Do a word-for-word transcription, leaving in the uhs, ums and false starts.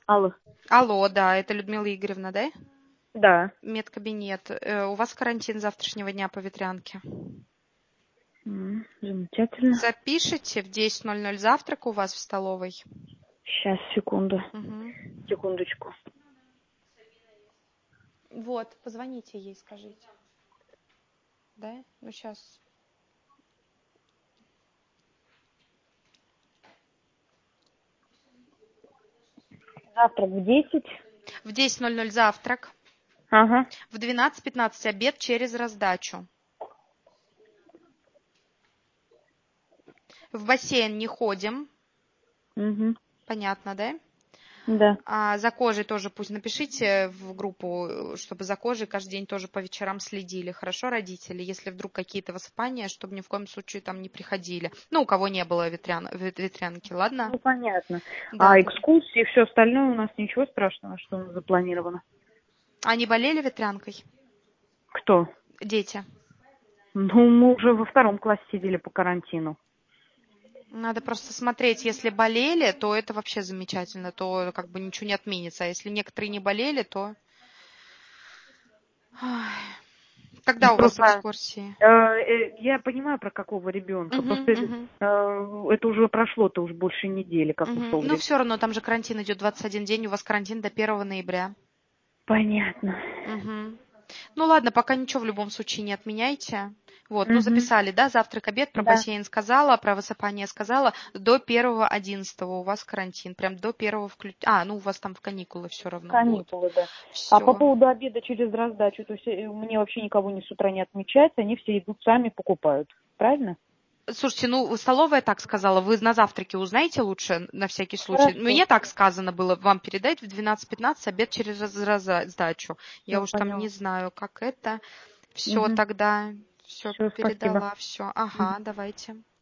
Алло. Алло, да, это Людмила Игоревна, да? Да. Медкабинет. Э, У вас карантин с завтрашнего дня по ветрянке. М, Замечательно. Запишите в десять ноль ноль завтрак у вас в столовой. Сейчас, секунду. Мгм. Секундочку. Вот, позвоните ей, скажите. Да? Ну, сейчас. Завтрак в десять. В десять ноль ноль завтрак. Ага. В двенадцать пятнадцать обед через раздачу. В бассейн не ходим. Угу. Понятно, да? Да. А за кожей тоже пусть напишите в группу, чтобы за кожей каждый день тоже по вечерам следили. Хорошо, родители? Если вдруг какие-то высыпания, чтобы ни в коем случае там не приходили. Ну, у кого не было ветрян, вет- ветрянки, ладно? Ну, понятно. Да, А да, да. экскурсии и все остальное у нас ничего страшного, что у нас запланировано? Они болели ветрянкой? Кто? Дети. Ну, мы уже во втором классе сидели по карантину. Надо просто смотреть, если болели, то это вообще замечательно, то как бы ничего не отменится. А если некоторые не болели, то... Ай. Ну, Когда у вас просто экскурсии? э, э, я понимаю, про какого ребенка. Угу, Просто э, угу, это уже прошло-то уж больше недели, как угу. ушел Ну, ребенок. все равно, там же карантин идет двадцать один день, у вас карантин до первого ноября. Понятно. Угу. Ну ладно, пока ничего в любом случае не отменяйте. Вот, ну Угу. записали, да, завтрак, обед, про Да. бассейн сказала, про высыпание сказала, до первого одиннадцатого у вас карантин, прям до первого включ... А, ну у вас там в каникулы все равно будут. Каникулы, да. А по Все. поводу обеда через раздачу, то есть э, мне вообще никого не с утра не отмечать, они все идут сами покупают. Правильно? Слушайте, ну столовая так сказала, вы на завтраке узнаете лучше на всякий случай. Хорошо. Мне так сказано было вам передать в двенадцать пятнадцать обед через раз- раздачу. Я Все, уж там не поняла. знаю, как это. Все Угу. тогда, все Все, спасибо. передала, все. Ага, давайте.